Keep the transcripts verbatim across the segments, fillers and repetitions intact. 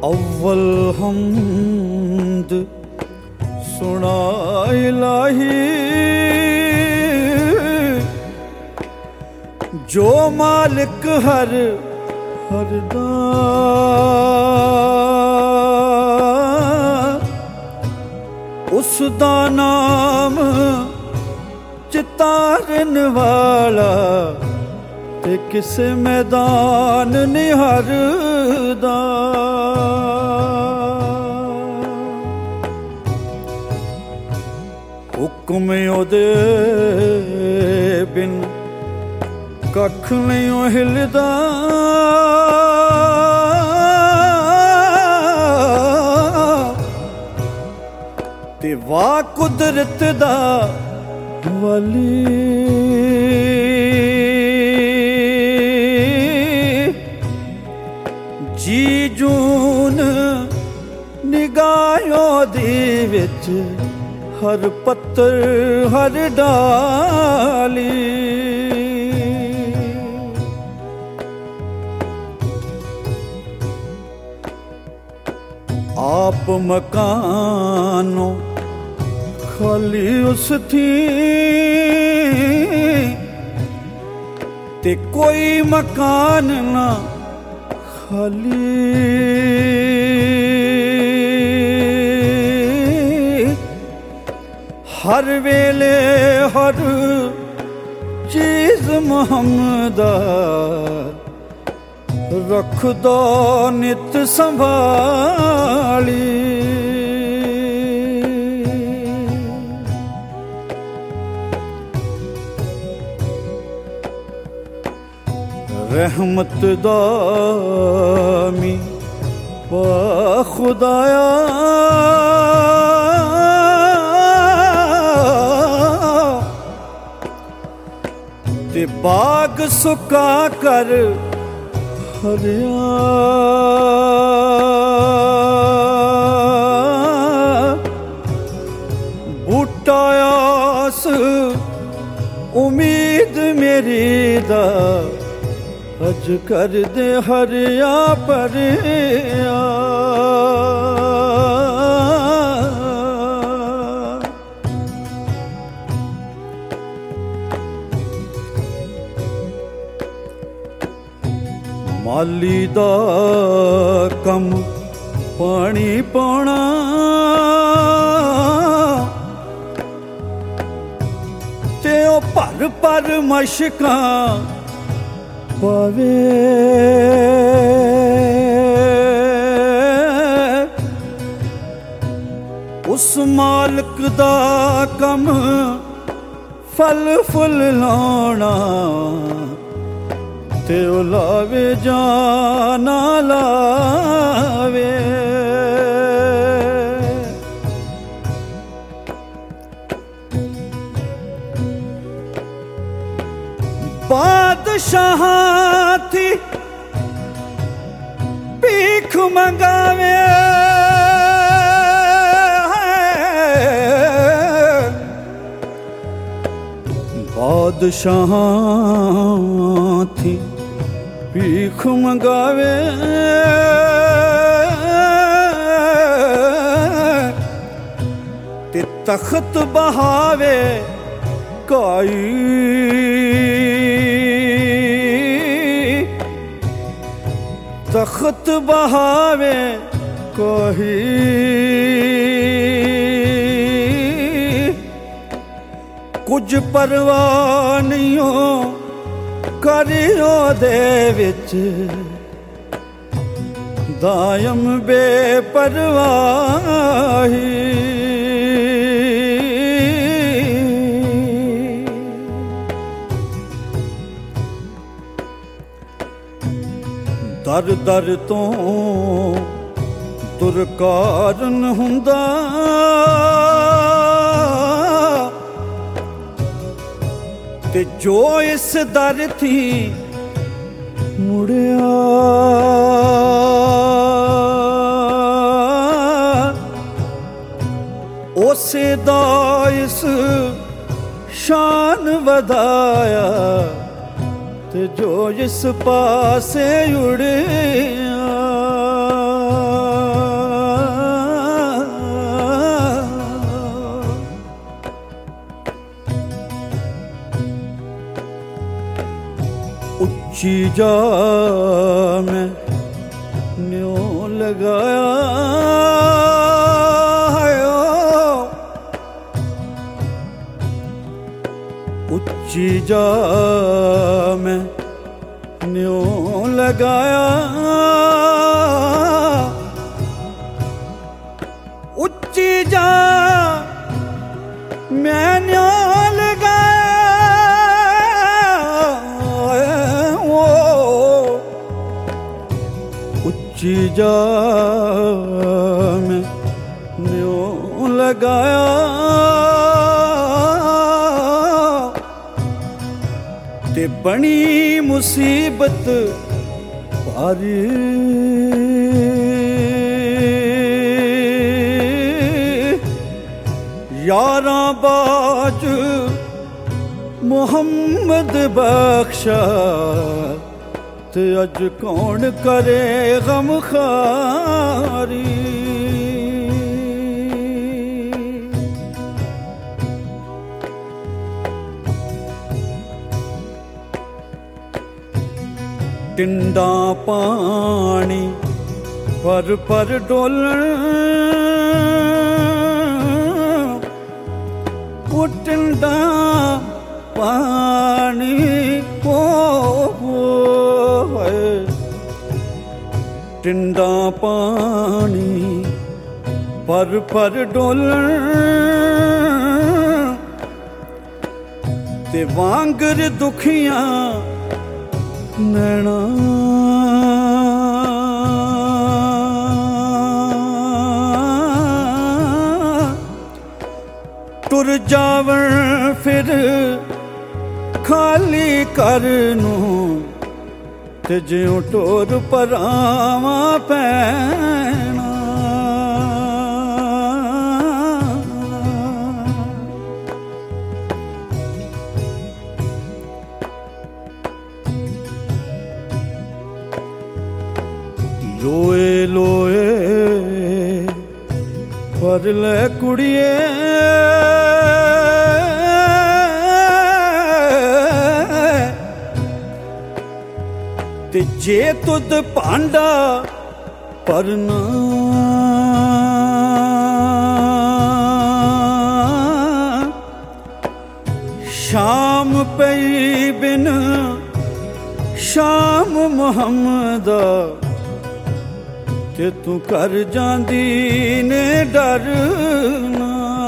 अव्वल हमद सुना इलाही, जो मालिक हर हर दा उस दा नाम चितारन वाला ते किसे मैदान निहारदा। हुक्म ओदे बिन कख नहीं हिलदा, ते वाह कुदरत दा वली। जी जून निगाहों दी विच हर पत्तर हर डाली, आप मकानों खाली उस थी, ते कोई मकान ना खाली। हर वेले हर चीज मुहम्मदा रख दो नित संभाली। रहमत दामी पा खुदाया, ते बाग सुका कर हरिया। बूटा आस उम्मीद मेरी दा अज कर दे हरिया परिया। माली दा कम पानी पाना, ते ओ भर भर मशकां पावे। उस मालिक दा कम फल फुल लाना, ते ओ लावे जाना लावे। बादशाहां थी भीख मंगावे, बादशाहां थी भीख मंगावे। ते तख्त बहावे काई, तख्त बहावे कोही। कुछ परवाह नहीं हो करियो दे विच, दायम बेपरवाही। दर दर तो दुरकाਰਨ हुंदा, ते जो इस दर थी मुड़िया। उसे दा इस शान वधाया, ते जो इस पासे उड़िया। ਉੱਚੀ ਜਾ ਮੈਂ ਨਿਉ ਲਗਾਇਆ ਉੱਚੀ ਜਾ ਮੈਂ ਨਿਉ ਲਗਾਇਆ ਉੱਚੀ ਜਾ ਮੈਂ ਨਿਉ ਉੱਚੀ ਜਾ ਮੈਂ ਨਿਉ ਲਗਾਇਆ ਤੇ ਬਣੀ ਮੁਸੀਬਤ ਭਾਰੀ ਯਾਰਾਂ ਬਾਜ ਮੁਹੰਮਦ ਬਖਸ਼ਾ ਤੇ ਅੱਜ ਕੌਣ ਕਰੇ ਗਮਖਾਰੀ ਟਿੰਡਾ ਪਾਣੀ ਪਰ ਪਰ ਡੋਲਣ ਉਹ ਟਿੰਡਾ ਪਾਣੀ ਕੋ ਟਿੰਡਾ ਪਾਣੀ ਪਰ ਪਰ ਡੋਲਣ ਤੇ ਵਾਂਗਰ ਦੁਖੀਆਂ ਨੈਣਾ ਟੁਰ ਜਾਵਣ ਫਿਰ ਖਾਲੀ ਘਰ ਨੂੰ ਤੇ ਜਿਉਂ ਟੋਰ ਪਰਾਵਾਂ ਪੈਣਾ ਲੋਏ ਲੋਏ ਪਰ ਲੈ ਕੁੜੀਏ ਤੇ ਜੇ ਤੁਧ ਭਾਂਡਾ ਪਰਨਾ ਸ਼ਾਮ ਪਈ ਬਿਨ ਸ਼ਾਮ ਮੁਹੰਮਦਾ ਤੇ ਤੂੰ ਕਰ ਜਾਂਦੀ ਨੇ ਡਰਨਾ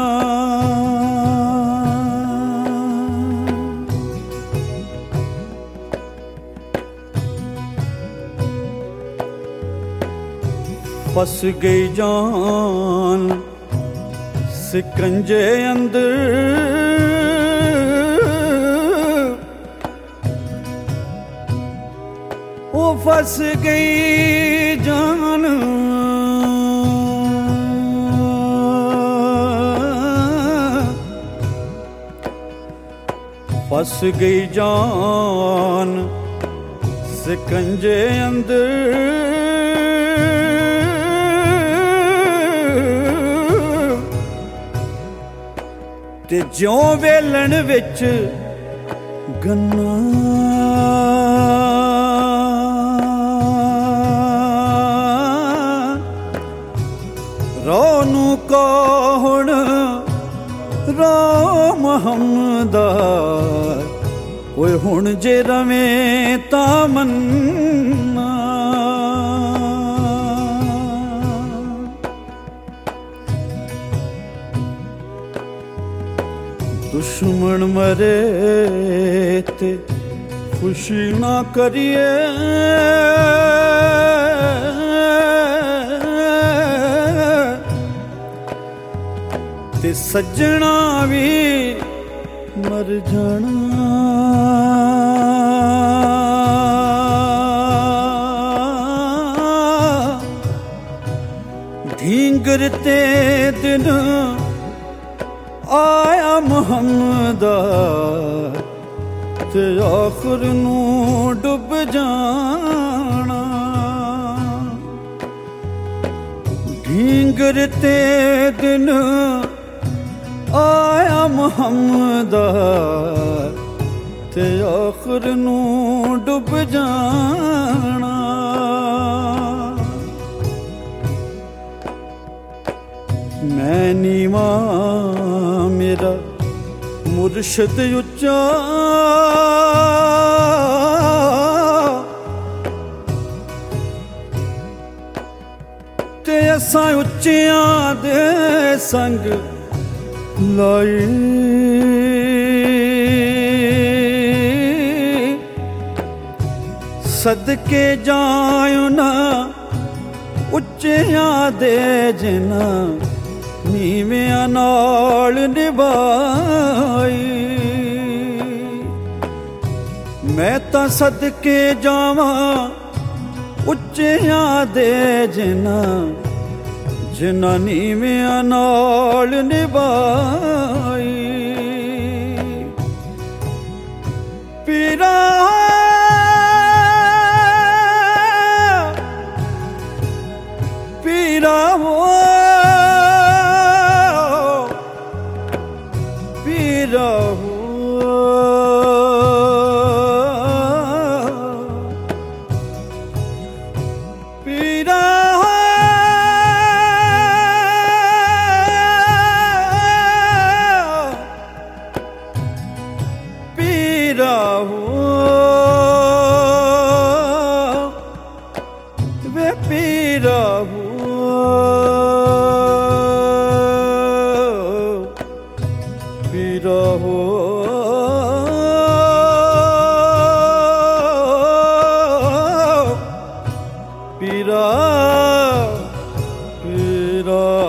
फस गई जान सिकंजे अंदर ओ फस गई जान फस गई जान सिकंजे अंदर ਤੇ ਜਿਉਂ ਵੇਲਣ ਵਿੱਚ ਗੰਨਾ ਰੋ ਨੂੰ ਕੌਣ ਰੋ ਮੁਹੰਮਦਾ ਓਏ ਹੁਣ ਜੇ ਰਵੇਂ ਤਾਂ ਮੰਨਾ दुश्मन मरे ते खुशी ना करिए ते सज्जना भी मर जाना ढींगरते दिन आया मुहम्मदा ते आखिर नूं डुब जाना ढींगरते दिन आया मुहम्मदा ते आखिर नू डुब जाना। मैं नीवा मेरा मुर्शद उच्चा, ते असां उच्चियां दे संग लाई। सदके जायो ना उच्चियां दे जिना नीवियां नाल निभाई। मैं तां सदके जावां उच्चियां दे जिना जिना नीवियां नाल निभाई। पीरा पीरा वो पीरा हो पीरा पीरा हो वे पीरा हो पीरा हो पीरा पीरा